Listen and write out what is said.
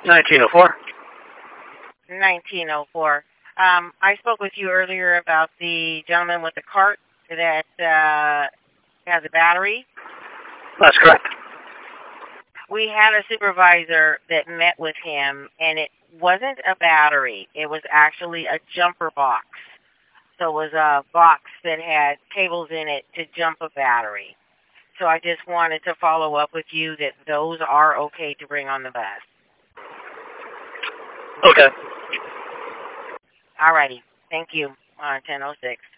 1904. 1904. I spoke with you earlier about the gentleman with the cart that has a battery. That's correct. We had a supervisor that met with him, and it wasn't a battery. It was actually a jumper box. So it was a box that had cables in it to jump a battery. So I just wanted to follow up with you that those are okay to bring on the bus. Okay. Alrighty. Thank you. 10:06.